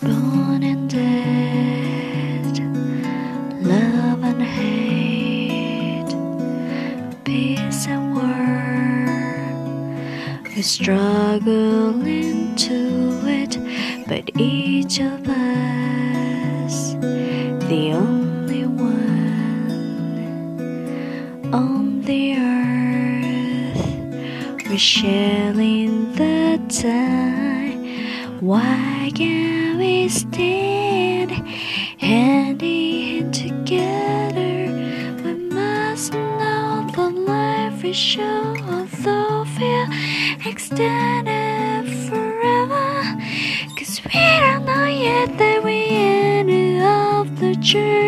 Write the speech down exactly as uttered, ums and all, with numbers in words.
born and dead, love and hate, peace and war. We struggle into it, but each of us, the only one on the earth, we're sharing the time. Why can't we stand hand in hand together? We must know the life is short, although we'll extend it forever. Cause we don't know yet that we ended up the journey.